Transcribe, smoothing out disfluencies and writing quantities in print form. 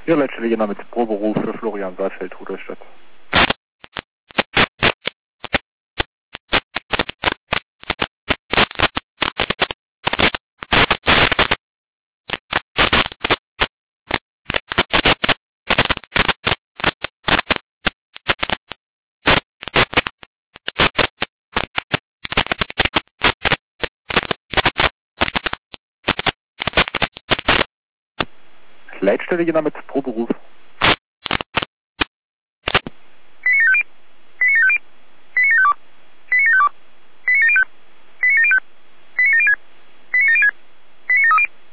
Ja, letztlich Name mit Proberuf für Florian Saalfeld, Rudolstadt. Leitstelle Name mit Proberuf.